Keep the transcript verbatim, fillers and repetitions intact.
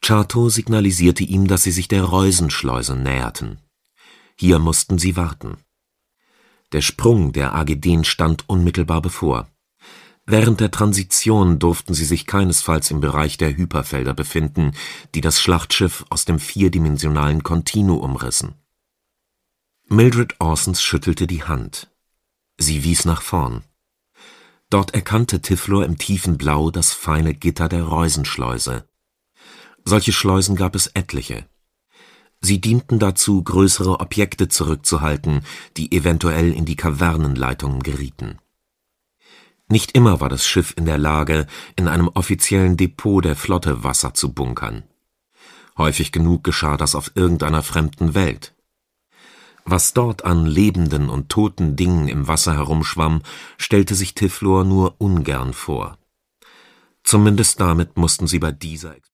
Chatto signalisierte ihm, dass sie sich der Reusenschleuse näherten. Hier mussten sie warten. Der Sprung der Ageden stand unmittelbar bevor. Während der Transition durften sie sich keinesfalls im Bereich der Hyperfelder befinden, die das Schlachtschiff aus dem vierdimensionalen Kontinuum rissen. Mildred Orsons schüttelte die Hand. Sie wies nach vorn. Dort erkannte Typhloe im tiefen Blau das feine Gitter der Reusenschleuse. Solche Schleusen gab es etliche. Sie dienten dazu, größere Objekte zurückzuhalten, die eventuell in die Kavernenleitungen gerieten. Nicht immer war das Schiff in der Lage, in einem offiziellen Depot der Flotte Wasser zu bunkern. Häufig genug geschah das auf irgendeiner fremden Welt. Was dort an lebenden und toten Dingen im Wasser herumschwamm, stellte sich Typhloe nur ungern vor. Zumindest damit mussten sie bei dieser